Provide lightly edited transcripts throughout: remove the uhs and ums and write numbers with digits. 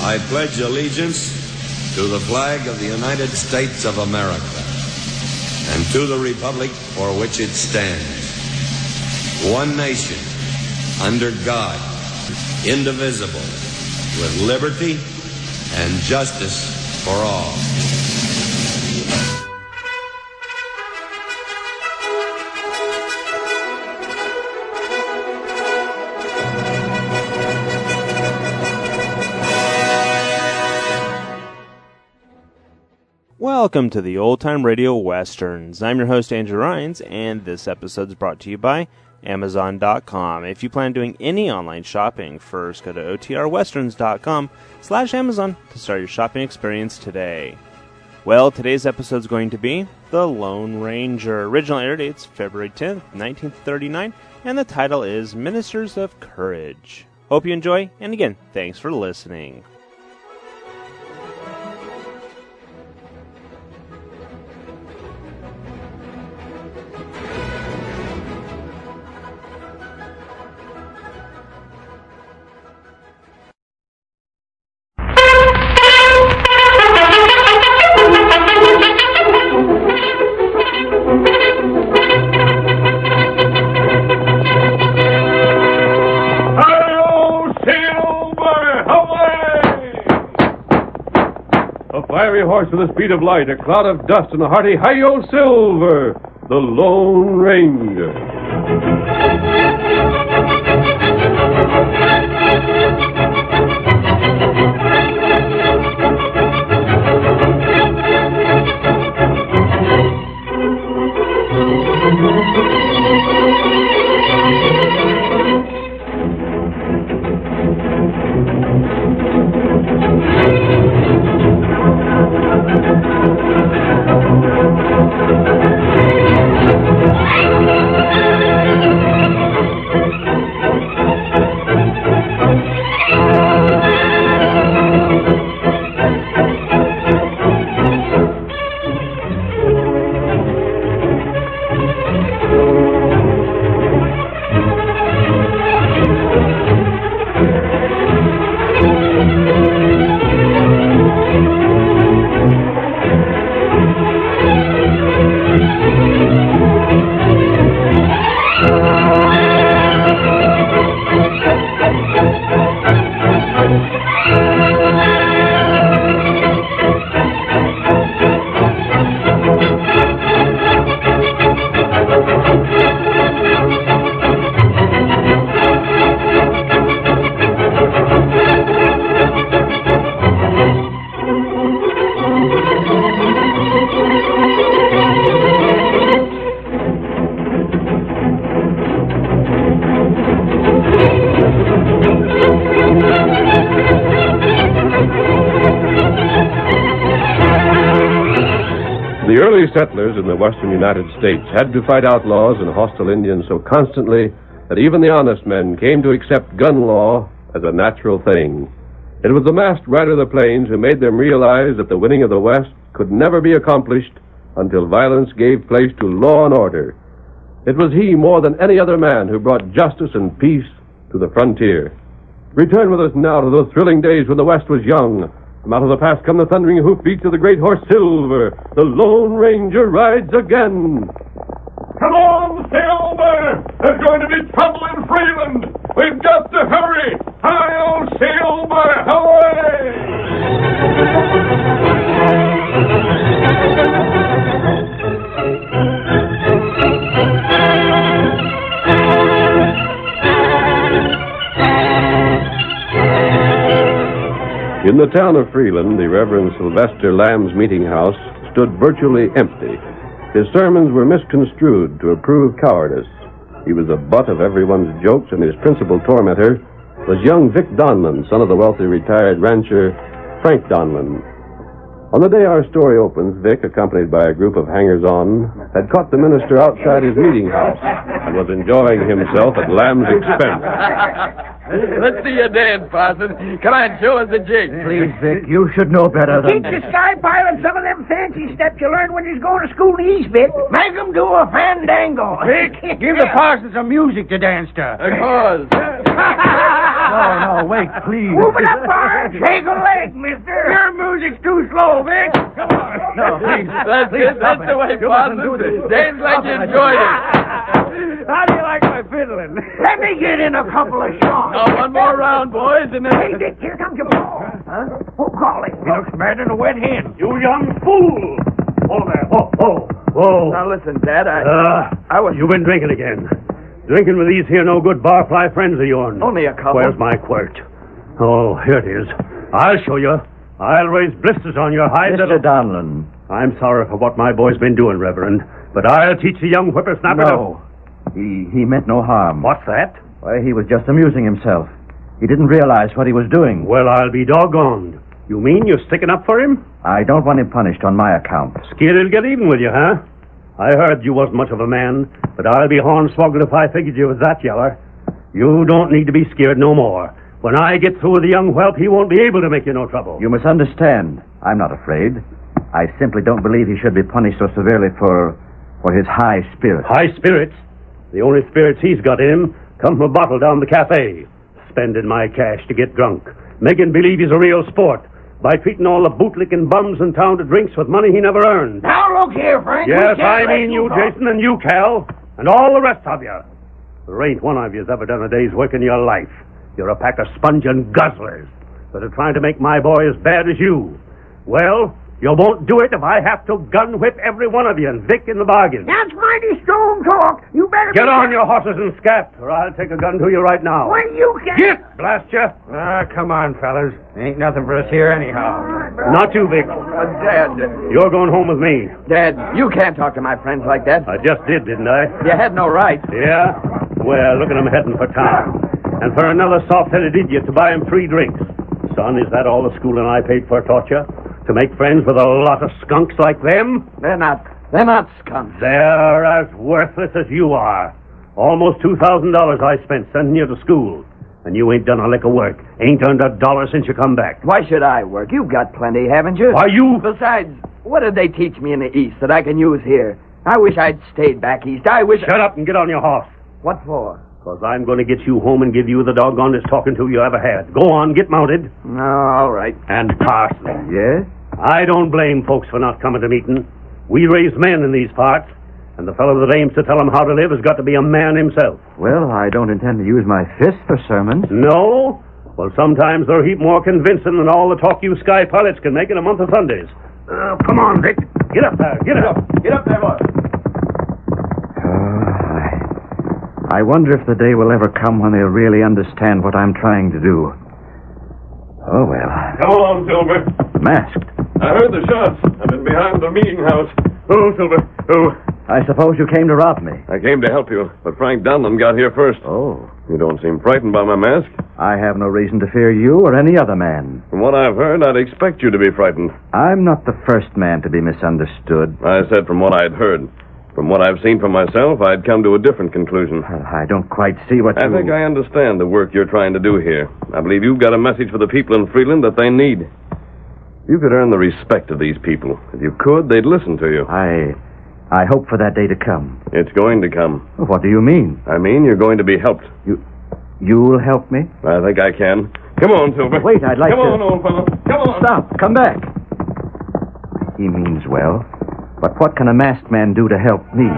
I pledge allegiance to the flag of the United States of America and to the republic for which it stands, one nation, under God, indivisible, with liberty and justice for all. Welcome to the Old Time Radio Westerns. I'm your host, Andrew Rhynes, and this episode is brought to you by Amazon.com. If you plan on doing any online shopping, first go to otrwesterns.com/Amazon to start your shopping experience today. Well, today's episode is going to be The Lone Ranger. Original air date's February 10th, 1939, and the title is Ministers of Courage. Hope you enjoy, and again, thanks for listening. Horse with the speed of light, a cloud of dust, and a hearty Hi-Yo Silver, the Lone Ranger. The early settlers in the western United States had to fight outlaws and hostile Indians so constantly that even the honest men came to accept gun law as a natural thing. It was the masked rider of the plains who made them realize that the winning of the West could never be accomplished until violence gave place to law and order. It was he, more than any other man, who brought justice and peace to the frontier. Return with us now to those thrilling days when the West was young. From out of the past come the thundering hoofbeats of the great horse Silver. The Lone Ranger rides again. Come on, Silver! There's going to be trouble in Freeland. We've got to hurry. Hi-yo, Silver! In the town of Freeland, the Reverend Sylvester Lamb's meeting house stood virtually empty. His sermons were misconstrued to approve cowardice. He was the butt of everyone's jokes, and his principal tormentor was young Vic Donlin, son of the wealthy retired rancher Frank Donlin. On the day our story opens, Vic, accompanied by a group of hangers-on, had caught the minister outside his meeting house and was enjoying himself at Lamb's expense. Let's see you dance, Parson. Come on, show us the jig. Please, Vic, you should know better than... Teach the sky pilot some of them fancy steps you learned when you was going to school in the East, Vic. Make 'em do a fandango. Vic, give the parson some music to dance to. Of course. No, Now, wait, please. Move it up, Bart. Shake a leg, mister. Your music's too slow, Vic. Come on. No, please. That's Please it. stop That's the way, You mustn't do Parson. this. Seems like you enjoyed it. How do you like my fiddling? Let me get in a couple of shots. Now, one more round, boys, and then... Hey, Dick, here comes your ball. Huh? Who calling? He looks mad than a wet hen. You young fool! Oh, there. Whoa. Now, listen, Dad, I was... You've been drinking again. Drinking with these here no-good barfly friends of yours. Only a couple. Where's my quirt? Oh, here it is. I'll show you. I'll raise blisters on your hide. Mr. Donlin. I'm sorry for what my boy's been doing, Reverend, but I'll teach the young whippersnapper No. He meant no harm. What's that? Why, he was just amusing himself. He didn't realize what he was doing. Well, I'll be doggoned. You mean you're sticking up for him? I don't want him punished on my account. Scared he'll get even with you, huh? I heard you wasn't much of a man, but I'll be hornswoggled if I figured you was that yeller. You don't need to be scared no more. When I get through with the young whelp, he won't be able to make you no trouble. You must understand. I'm not afraid. I simply don't believe he should be punished so severely for his high spirits. High spirits? The only spirits he's got in him come from a bottle down the cafe. Spending my cash to get drunk. Making believe he's a real sport. By treating all the bootlicking bums in town to drinks with money he never earned. Now, look here, Frank. Yes, I mean you, Jason, and you, Cal, and all the rest of you. There ain't one of you's ever done a day's work in your life. You're a pack of sponging guzzlers that are trying to make my boy as bad as you. Well, you won't do it if I have to gun whip every one of you, and Vic in the bargain. That's mighty strong talk. You better Get on your horses and scat, or I'll take a gun to you right now. When you can... Get, blast you! Come on, fellas. Ain't nothing for us here anyhow. Not you, Vic. Dad, You're going home with me. Dad, you can't talk to my friends like that. I just did, didn't I? You had no right. Yeah? Well, look at them heading for town. And for another soft-headed idiot to buy him 3 drinks. Son, is that all the schooling I paid for taught you? To make friends with a lot of skunks like them? They're not skunks. They're as worthless as you are. Almost $2,000 I spent sending you to school. And you ain't done a lick of work. Ain't earned a dollar since you come back. Why should I work? You've got plenty, haven't you? Why, you... Besides, what did they teach me in the East that I can use here? I wish I'd stayed back East. I wish... Shut up and get on your horse. What for? Because I'm going to get you home and give you the doggonest talking to you ever had. Go on, get mounted. No, all right. And Parson. Yes? I don't blame folks for not coming to meeting. We raise men in these parts, and the fellow that aims to tell them how to live has got to be a man himself. Well, I don't intend to use my fist for sermons. No? Well, sometimes they're a heap more convincing than all the talk you sky pilots can make in a month of Sundays. Come on, Vic. Get up there. Get up. Get up there, boy. I wonder if the day will ever come when they'll really understand what I'm trying to do. Oh, well. Come on, Silver. Masked. I heard the shots. I've been behind the meeting house. Oh, Silver. Oh. I suppose you came to rob me. I came to help you, but Frank Donlin got here first. Oh. You don't seem frightened by my mask. I have no reason to fear you or any other man. From what I've heard, I'd expect you to be frightened. I'm not the first man to be misunderstood. I said from what I'd heard. From what I've seen for myself, I'd come to a different conclusion. I don't quite see what I think I understand the work you're trying to do here. I believe you've got a message for the people in Freeland that they need. You could earn the respect of these people. If you could, they'd listen to you. I hope for that day to come. It's going to come. What do you mean? I mean, you're going to be helped. You'll help me? I think I can. Come on, Silver. Wait, I'd like Come to... on, old fellow. Come on. Stop. Come back. He means well. But what can a masked man do to help me?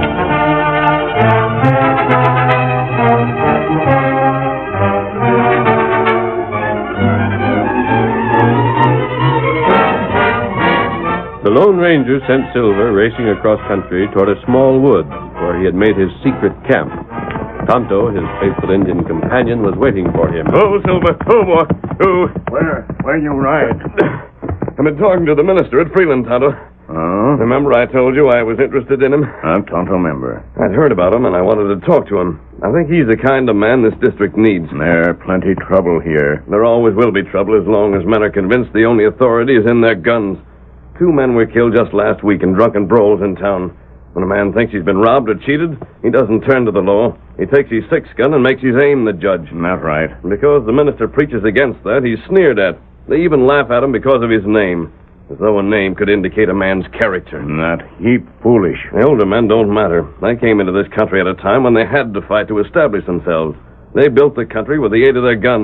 The Lone Ranger sent Silver racing across country toward a small wood where he had made his secret camp. Tonto, his faithful Indian companion, was waiting for him. Oh, Silver. Oh, boy. Oh. Where you ride? I've been talking to the minister at Freeland, Tonto. Oh? Remember I told you I was interested in him? I don't remember. I'd heard about him, and I wanted to talk to him. I think he's the kind of man this district needs. There's plenty trouble here. There always will be trouble as long as men are convinced the only authority is in their guns. 2 men were killed just last week in drunken brawls in town. When a man thinks he's been robbed or cheated, he doesn't turn to the law. He takes his 6-gun and makes his aim the judge. Not right. And because the minister preaches against that, he's sneered at. They even laugh at him because of his name, as though a name could indicate a man's character. Not heap foolish. The older men don't matter. They came into this country at a time when they had to fight to establish themselves. They built the country with the aid of their guns.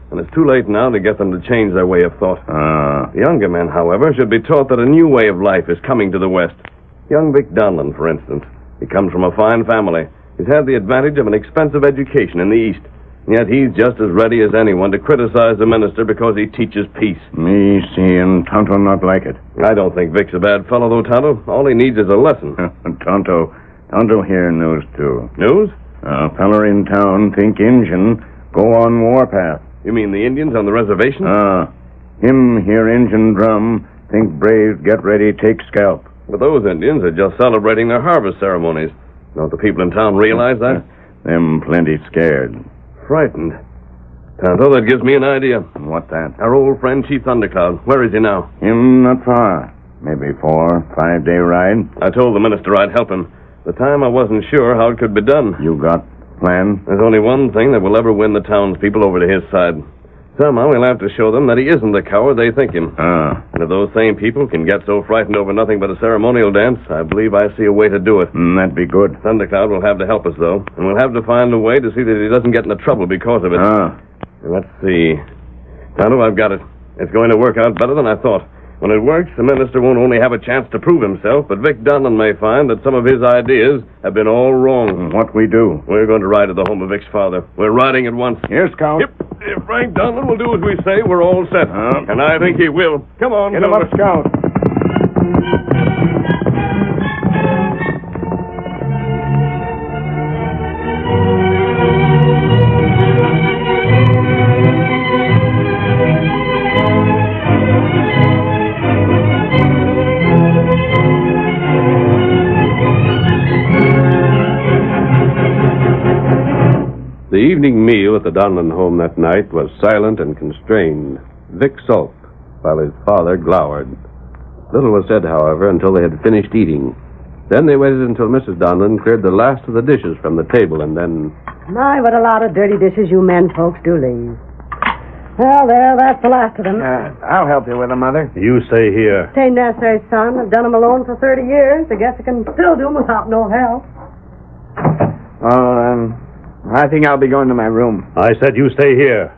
and it's too late now to get them to change their way of thought. The younger men, however, should be taught that a new way of life is coming to the West. Young Vic Donlin, for instance. He comes from a fine family. He's had the advantage of an expensive education in the East. Yet he's just as ready as anyone to criticize the minister because he teaches peace. Me seeing Tonto not like it. I don't think Vic's a bad fellow, though, Tonto. All he needs is a lesson. Tonto here knows, too. News? A feller in town think Injun go on warpath. You mean the Indians on the reservation? Him hear Injun drum, think braves get ready, take scalp. But those Indians are just celebrating their harvest ceremonies. Don't the people in town realize that? Them plenty scared. Frightened. Tonto, that gives me an idea. What that? Our old friend Chief Thundercloud. Where is he now? Him not far. Maybe 4-5 day ride. I told the minister I'd help him. At the time I wasn't sure how it could be done. You got plan? There's only one thing that will ever win the townspeople over to his side. Somehow we'll have to show them that he isn't the coward they think him. And if those same people can get so frightened over nothing but a ceremonial dance, I believe I see a way to do it. That'd be good. Thundercloud will have to help us, though, and we'll have to find a way to see that he doesn't get into trouble because of it. Let's see. Tonto, I've got it. It's going to work out better than I thought. When it works, the minister won't only have a chance to prove himself, but Vic Donlin may find that some of his ideas have been all wrong. What we do? We're going to ride to the home of Vic's father. We're riding at once. Here, Scout. Yep. If Frank Donlin will do as we say, we're all set. And I think he will. Come on, Get him up, Scout. The evening meal at the Donlin home that night was silent and constrained. Vic sulked, while his father glowered. Little was said, however, until they had finished eating. Then they waited until Mrs. Donlin cleared the last of the dishes from the table, and then... My, what a lot of dirty dishes you men folks do leave. Well, there, that's the last of them. I'll help you with them, Mother. You stay here. It ain't necessary, son. I've done them alone for 30 years. I guess I can still do them without no help. I think I'll be going to my room. I said you stay here.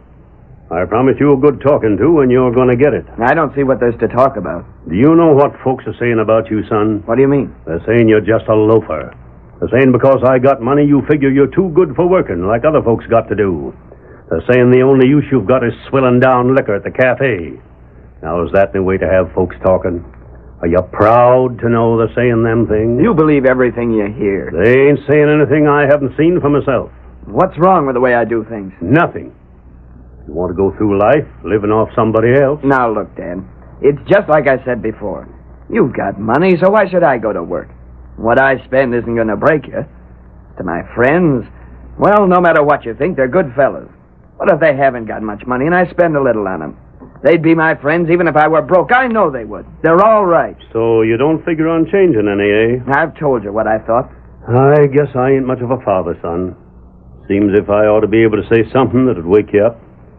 I promise you a good talking to, and you're going to get it. I don't see what there's to talk about. Do you know what folks are saying about you, son? What do you mean? They're saying you're just a loafer. They're saying because I got money, you figure you're too good for working, like other folks got to do. They're saying the only use you've got is swilling down liquor at the cafe. Now, is that the way to have folks talking? Are you proud to know they're saying them things? You believe everything you hear. They ain't saying anything I haven't seen for myself. What's wrong with the way I do things? Nothing. You want to go through life living off somebody else? Now, look, Dad. It's just like I said before. You've got money, so why should I go to work? What I spend isn't going to break you. To my friends, well, no matter what you think, they're good fellas. What if they haven't got much money and I spend a little on them? They'd be my friends even if I were broke. I know they would. They're all right. So you don't figure on changing any, eh? I've told you what I thought. I guess I ain't much of a father, son. Seems if I ought to be able to say something that'd wake you up.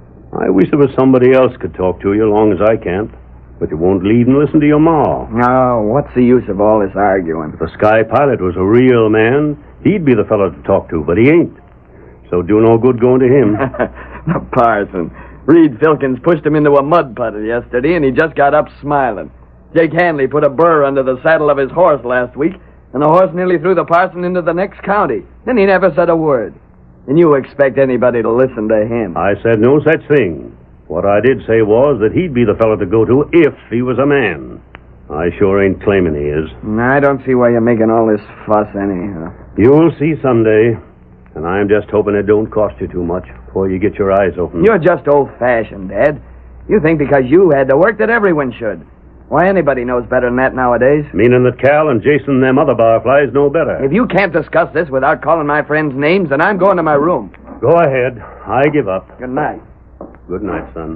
I wish there was somebody else could talk to you long as I can't. But you won't lead and listen to your ma. Oh, what's the use of all this arguing? If the Sky Pilot was a real man, he'd be the fellow to talk to, but he ain't. So do no good going to him. The parson. Reed Filkins pushed him into a mud puddle yesterday, and he just got up smiling. Jake Hanley put a burr under the saddle of his horse last week, and the horse nearly threw the parson into the next county. Then he never said a word. And you expect anybody to listen to him? I said no such thing. What I did say was that he'd be the fellow to go to if he was a man. I sure ain't claiming he is. I don't see why you're making all this fuss anyhow. You'll see someday. And I'm just hoping it don't cost you too much before you get your eyes open. You're just old-fashioned, Dad. You think because you had to work that everyone should. Why, anybody knows better than that nowadays. Meaning that Cal and Jason and them other barflies know better. If you can't discuss this without calling my friends' names, then I'm going to my room. Go ahead. I give up. Good night. Good night, son.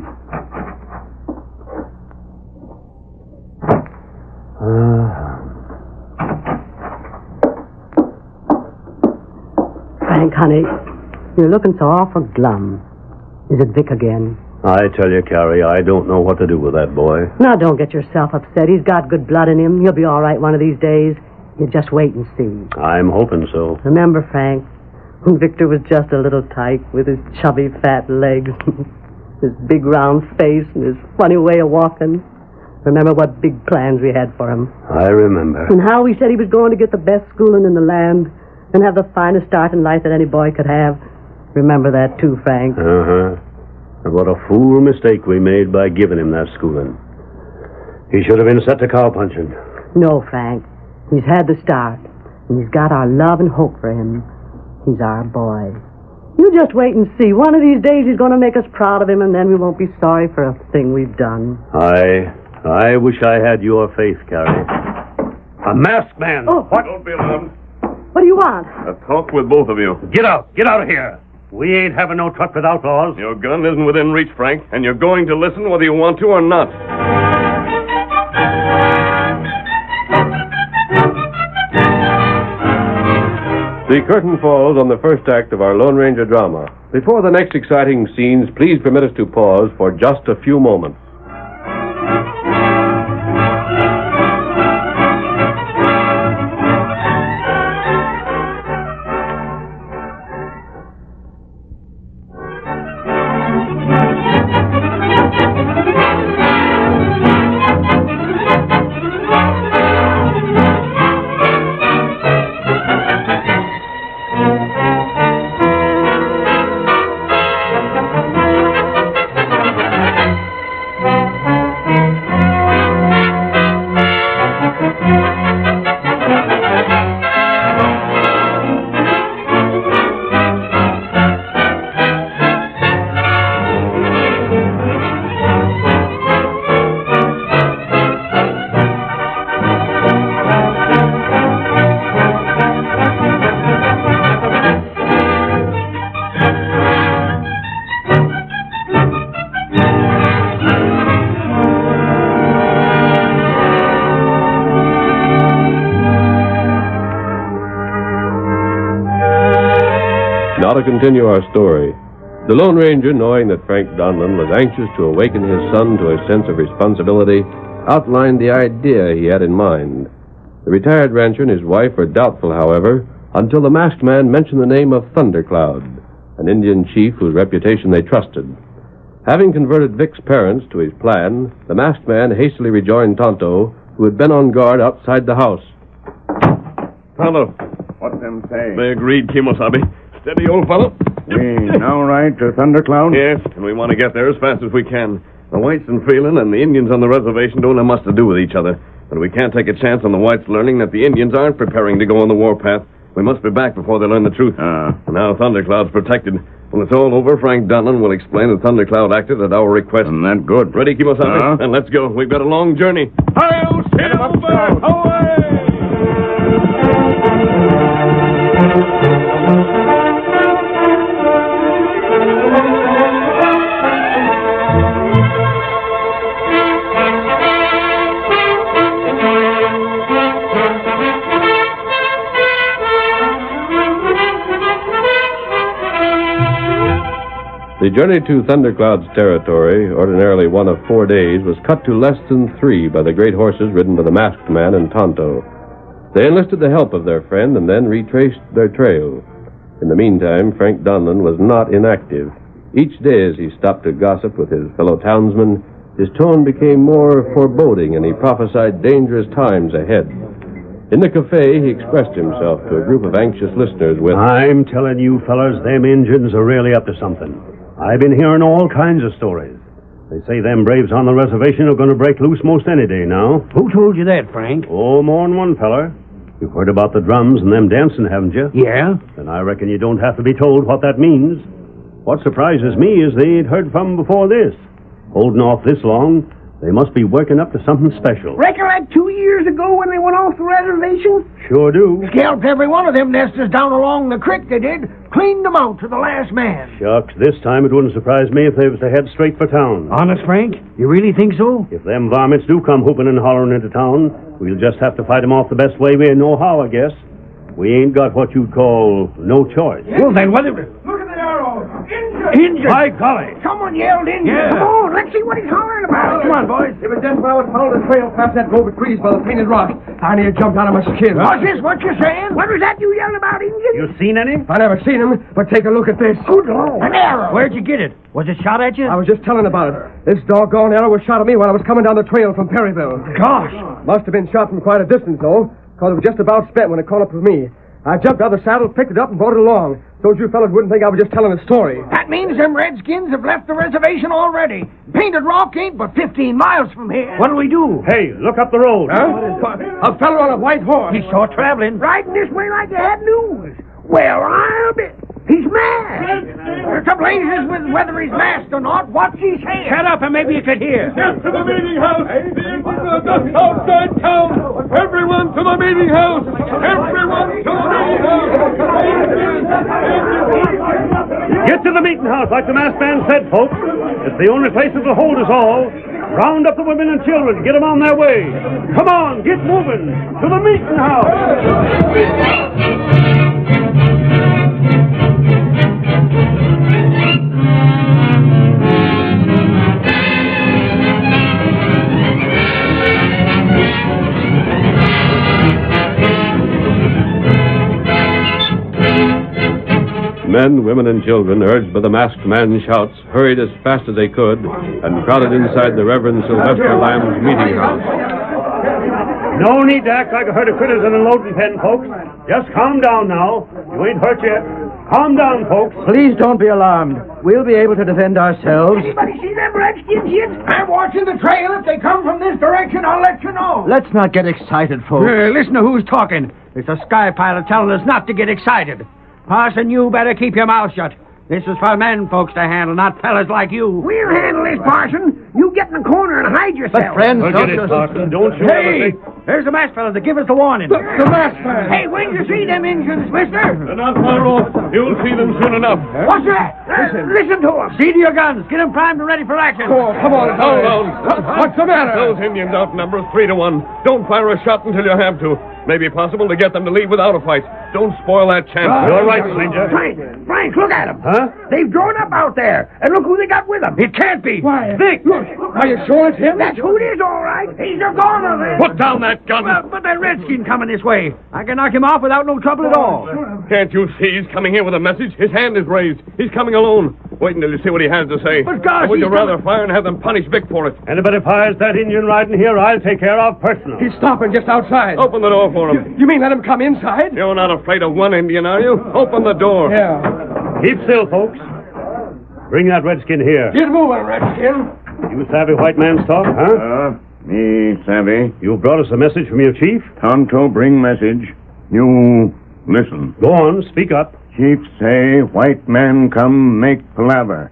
Frank, honey, you're looking so awful glum. Is it Vic again? I tell you, Carrie, I don't know what to do with that boy. Now, don't get yourself upset. He's got good blood in him. He'll be all right one of these days. You just wait and see. I'm hoping so. Remember, Frank, when Victor was just a little tyke with his chubby, fat legs. His big round face and his funny way of walking. Remember what big plans we had for him. I remember. And how he said he was going to get the best schooling in the land and have the finest start in life that any boy could have. Remember that too, Frank. Uh-huh. And what a fool mistake we made by giving him that schooling. He should have been set to cowpunching. No, Frank. He's had the start. And he's got our love and hope for him. He's our boy. You just wait and see. One of these days he's going to make us proud of him, and then we won't be sorry for a thing we've done. I wish I had your faith, Carrie. A masked man. Oh. What? Don't be alarmed. What do you want? A talk with both of you. Get out. Get out of here. We ain't having no truck with outlaws. Your gun isn't within reach, Frank, and you're going to listen whether you want to or not. The curtain falls on the first act of our Lone Ranger drama. Before the next exciting scenes, please permit us to pause for just a few moments. Now to continue our story. The Lone Ranger, knowing that Frank Donlin was anxious to awaken his son to a sense of responsibility, outlined the idea he had in mind. The retired rancher and his wife were doubtful, however, until the masked man mentioned the name of Thundercloud, an Indian chief whose reputation they trusted. Having converted Vic's parents to his plan, the masked man hastily rejoined Tonto, who had been on guard outside the house. Tonto. What them say? They agreed, Kimosabe. Steady, old fellow. We now ride to Thundercloud? Yes, and we want to get there as fast as we can. The whites in Freeland and the Indians on the reservation don't have much to do with each other. But we can't take a chance on the whites learning that the Indians aren't preparing to go on the warpath. We must be back before they learn the truth. And now Thundercloud's protected. When it's all over, Frank Donlin will explain that Thundercloud acted at our request. Isn't that good? Ready, Kimosabe? Then let's go. We've got a long journey. Hi-yo, Silver! Away! The journey to Thundercloud's territory, ordinarily one of 4 days, was cut to less than 3 by the great horses ridden by the masked man and Tonto. They enlisted the help of their friend and then retraced their trail. In the meantime, Frank Donlin was not inactive. Each day as he stopped to gossip with his fellow townsmen, his tone became more foreboding and he prophesied dangerous times ahead. In the cafe, he expressed himself to a group of anxious listeners with, I'm telling you fellas, them Injuns are really up to something. I've been hearing all kinds of stories. They say them braves on the reservation are going to break loose most any day now. Who told you that, Frank? Oh, more than one feller. You've heard about the drums and them dancing, haven't you? Yeah. Then I reckon you don't have to be told what that means. What surprises me is they ain't heard from before this. Holding off this long, they must be working up to something special. Recollect 2 years ago when they went off the reservation? Sure do. Scalped every one of them nesters down along the creek, they did. Cleaned them out to the last man. Shucks, this time it wouldn't surprise me if they was to head straight for town. Honest, Frank? You really think so? If them varmints do come whooping and hollering into town, we'll just have to fight them off the best way we know how, I guess. We ain't got what you'd call no choice. Well, then, what... Look at the arrows! Injuns! Injun! By golly! Someone yelled Injun. Yeah. Come on, let's see what he's hollering about. Come on, boys. It was just when I was following the trail past that grove of trees by the painted rock. I nearly jumped out of my skin. What's this? What you saying? What was that you yelled about, Injun? You seen any? I never seen him, but take a look at this. Good Lord. An arrow. Where'd you get it? Was it shot at you? I was just telling about it. This doggone arrow was shot at me while I was coming down the trail from Perryville. Gosh. Must have been shot from quite a distance, though, because it was just about spent when it caught up with me. I jumped out of the saddle, picked it up, and brought it along, so you fellas wouldn't think I was just telling a story. That means them redskins have left the reservation already. Painted Rock ain't but 15 miles from here. What'll we do? Hey, look up the road. Huh? A fellow on a white horse. He's short traveling. Riding this way like you had news. Well, I'll be... He's mad. There's a blazes with whether he's masked or not. What's he saying? Shut up and maybe you could hear. Get to the meeting house! The Indians are just outside town! Everyone to the meeting house! Everyone to the meeting house! Get to the meeting house, like the masked man said, folks. It's the only place that'll hold us all. Round up the women and children. Get them on their way. Come on, get moving. To the meeting house. Men, women, and children, urged by the masked man's shouts, hurried as fast as they could and crowded inside the Reverend Sylvester Lamb's meeting house. No need to act like a herd of critters in a loading pen, folks. Just calm down now. You ain't hurt yet. Calm down, folks. Please don't be alarmed. We'll be able to defend ourselves. Anybody see them redskins yet? I'm watching the trail. If they come from this direction, I'll let you know. Let's not get excited, folks. Listen to who's talking. It's a sky pilot telling us not to get excited. Parson, you better keep your mouth shut. This is for men folks to handle, not fellas like you. We'll handle this, Parson. You get in the corner and hide yourself. But, friends, Forget it, Parson. Don't you Hey! There's the masked fellow to give us the warning. The masked man. Hey, when you see them Indians, mister? They're not far off. You'll see them soon enough. What's that? Listen to them. See to your guns. Get them primed and ready for action. Oh, come on. Hold on. What's the matter? Those Indians outnumber us 3-1. Don't fire a shot until you have to. May be possible to get them to leave without a fight. Don't spoil that chance. You're right, stranger. Frank, look at them. Huh? They've drawn up out there. And look who they got with them. It can't be. Why? Vic! Look, are you sure it's him? That's who it is, all right. He's a goner, then. Put down that gun. But that redskin coming this way. I can knock him off without no trouble at all. Can't you see he's coming here with a message? His hand is raised. He's coming alone. Wait until you see what he has to say. But gosh, or would you he's rather fire and have them punish Vic for it? Anybody fires that Indian riding here, I'll take care of personally. He's stopping just outside. Open the door for him. You mean let him come inside? You're not afraid of one Indian, are you? Open the door. Yeah. Keep still, folks. Bring that redskin here. Get moving, Redskin. You savvy white man's talk, huh? Me savvy. You brought us a message from your chief? Tonto bring message. You listen. Go on, speak up. Chief say white man come make palaver.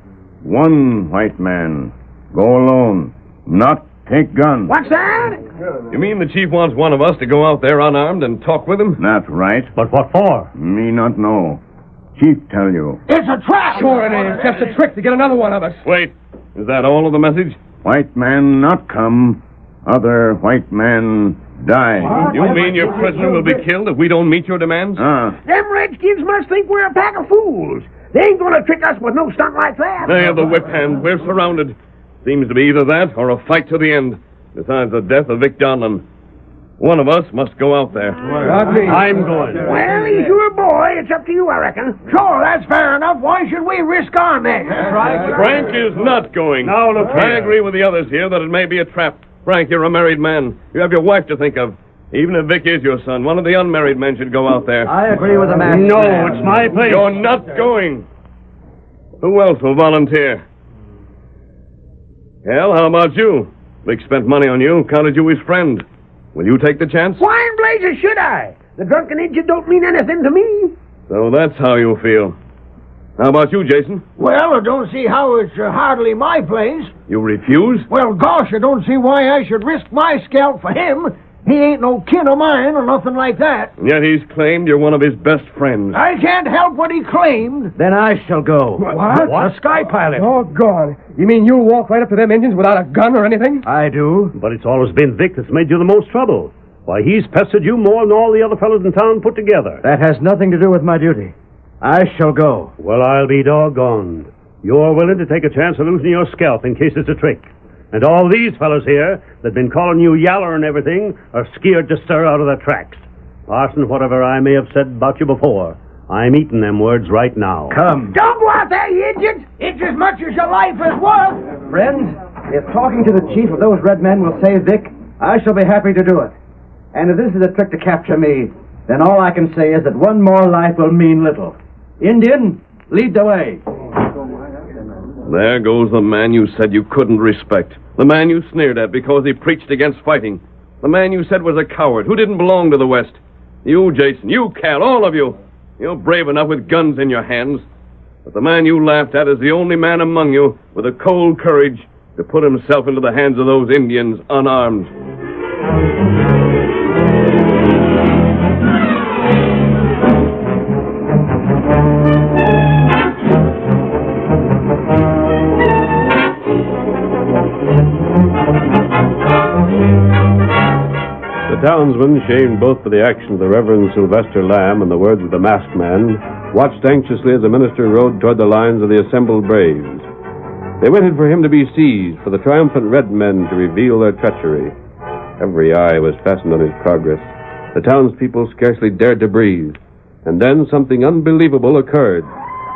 One white man. Go alone. Not take gun. What's that? You mean the chief wants one of us to go out there unarmed and talk with him? Not right. But what for? Me not know. Chief tell you. It's a trap. Sure it is. Just a trick to get another one of us. Wait. Is that all of the message? White man not come. Other white man die. You mean your prisoner will be killed if we don't meet your demands? Them redskins must think we're a pack of fools. They ain't gonna trick us with no stunt like that. They have the whip hand. We're surrounded. Seems to be either that or a fight to the end. Besides the death of Vic Donlin. One of us must go out there. Not me. I'm going. Well, he's your boy. It's up to you, I reckon. Sure, that's fair enough. Why should we risk our necks? That's right. Frank is not going. Now, look I here. agree with the others here that it may be a trap. Frank, you're a married man. You have your wife to think of. Even if Vic is your son, one of the unmarried men should go out there. I agree with the man. No, it's my place. You're not going. Who else will volunteer? Hell, how about you? Vic spent money on you, counted you his friend. Will you take the chance? Why in blazes should I? The drunken idiot don't mean anything to me. So that's how you feel. How about you, Jason? Well, I don't see how it's hardly my place. You refuse? Well, gosh, I don't see why I should risk my scalp for him. He ain't no kin of mine or nothing like that. And yet he's claimed you're one of his best friends. I can't help what he claimed. Then I shall go. What? A sky pilot. Doggone. You mean you'll walk right up to them Indians without a gun or anything? I do. But it's always been Vic that's made you the most trouble. Why, he's pestered you more than all the other fellows in town put together. That has nothing to do with my duty. I shall go. Well, I'll be doggone. You're willing to take a chance of losing your scalp in case it's a trick. And all these fellows here that been calling you yaller and everything are scared to stir out of their tracks. Parson, whatever I may have said about you before, I'm eating them words right now. Come. Don't go out there, you idiots! It's as much as your life is worth! Friends, if talking to the chief of those red men will save Vic, I shall be happy to do it. And if this is a trick to capture me, then all I can say is that one more life will mean little. Indian, lead the way. There goes the man you said you couldn't respect. The man you sneered at because he preached against fighting. The man you said was a coward who didn't belong to the West. You, Jason, you, Cal, all of you. You're brave enough with guns in your hands. But the man you laughed at is the only man among you with the cold courage to put himself into the hands of those Indians unarmed. The townsmen, shamed both for the action of the Reverend Sylvester Lamb and the words of the masked man, watched anxiously as the minister rode toward the lines of the assembled braves. They waited for him to be seized, for the triumphant red men to reveal their treachery. Every eye was fastened on his progress. The townspeople scarcely dared to breathe. And then something unbelievable occurred.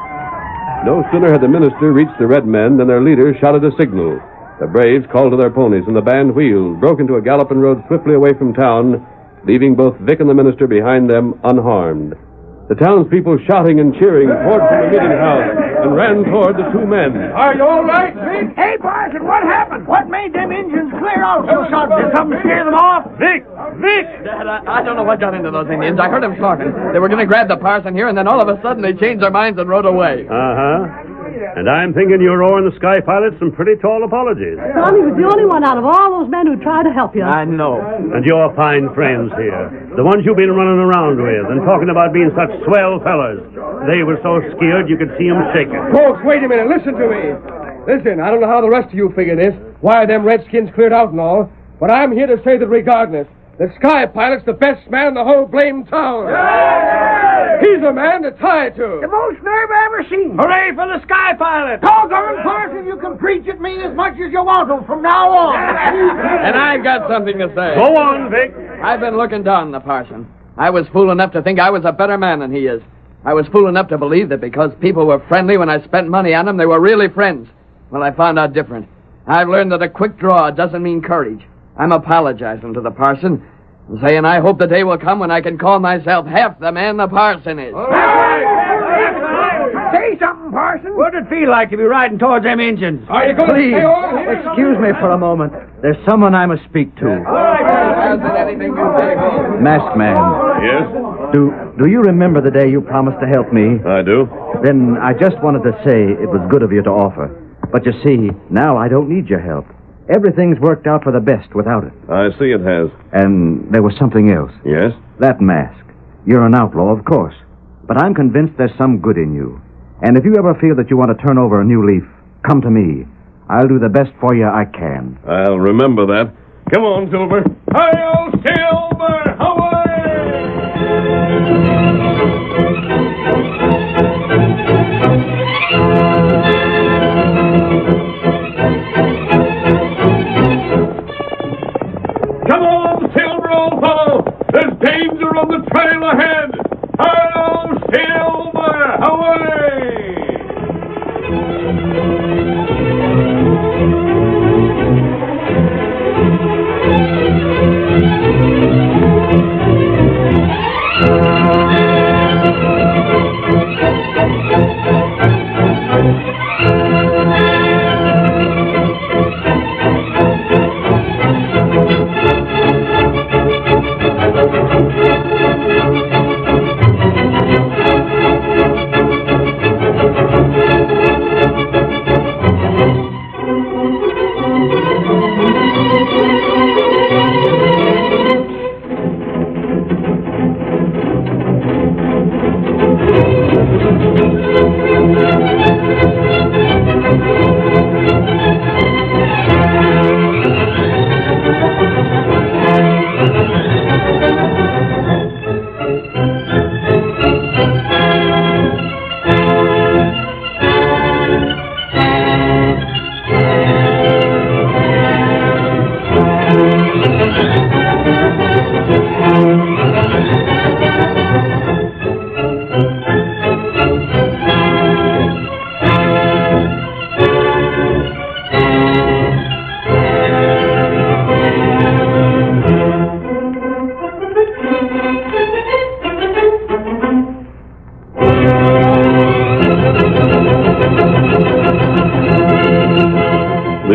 No sooner had the minister reached the red men than their leader shouted a signal. The braves called to their ponies, and the band wheeled, broke into a gallop, and rode swiftly away from town, leaving both Vic and the minister behind them unharmed. The townspeople shouting and cheering poured from the meeting house and ran toward the two men. Are you all right, Vic? Hey, Parson, what happened? What made them Indians clear out so sudden? Did something scare them off? Vic! Vic! Dad, I don't know what got into those Indians. I heard them talking. They were going to grab the parson here, and then all of a sudden they changed their minds and rode away. Uh-huh. And I'm thinking you're owing the Sky Pilot some pretty tall apologies. Sonny was the only one out of all those men who tried to help you. I know. And your fine friends here, the ones you've been running around with and talking about being such swell fellas, they were so scared you could see them shaking. Folks, wait a minute. Listen to me. Listen, I don't know how the rest of you figure this, why them redskins cleared out and all, but I'm here to say that regardless, the Sky Pilot's the best man in the whole blamed town. Yay! He's a man to tie to. The most nerve I ever seen. Hooray for the Sky Pilot! Doggone, Parson, you can preach at me as much as you want to from now on. And I've got something to say. Go on, Vic. I've been looking down on the parson. I was fool enough to think I was a better man than he is. I was fool enough to believe that because people were friendly when I spent money on them, they were really friends. Well, I found out different. I've learned that a quick draw doesn't mean courage. I'm apologizing to the parson and saying I hope the day will come when I can call myself half the man the parson is. Say something, Parson. What did it feel like to be riding towards them Indians? Are you going Please, to stay on here? excuse me for a moment. There's someone I must speak to. Masked man. Yes? Do you remember the day you promised to help me? I do. Then I just wanted to say it was good of you to offer. But you see, now I don't need your help. Everything's worked out for the best without it. I see it has. And there was something else. Yes? That mask. You're an outlaw, of course. But I'm convinced there's some good in you. And if you ever feel that you want to turn over a new leaf, come to me. I'll do the best for you I can. I'll remember that. Come on, Silver. Hi-yo, Silver! Come on, Silver, old fellow! There's danger on the trail ahead! Hi-yo, Silver! Away!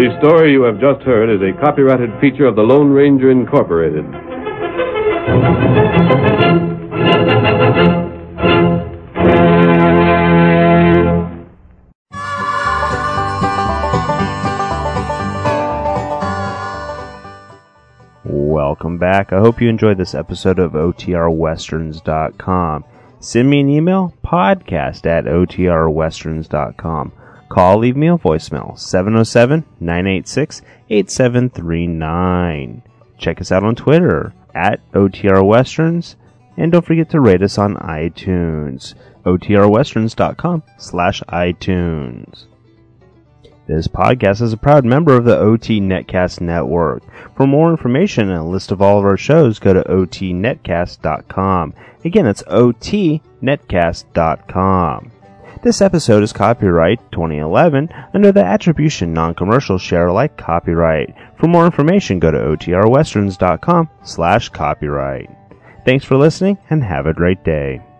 The story you have just heard is a copyrighted feature of the Lone Ranger Incorporated. Welcome back. I hope you enjoyed this episode of OTRWesterns.com. Send me an email, podcast@OTRWesterns.com. Call, leave me a voicemail, 707-986-8739. Check us out on Twitter, @OTRWesterns, and don't forget to rate us on iTunes, OTRWesterns.com/iTunes. This podcast is a proud member of the OT Netcast Network. For more information and a list of all of our shows, go to OTNetcast.com. Again, it's OTNetcast.com. This episode is copyright 2011 under the Attribution Non-Commercial Share Alike copyright. For more information, go to OTRWesterns.com/copyright. Thanks for listening and have a great day.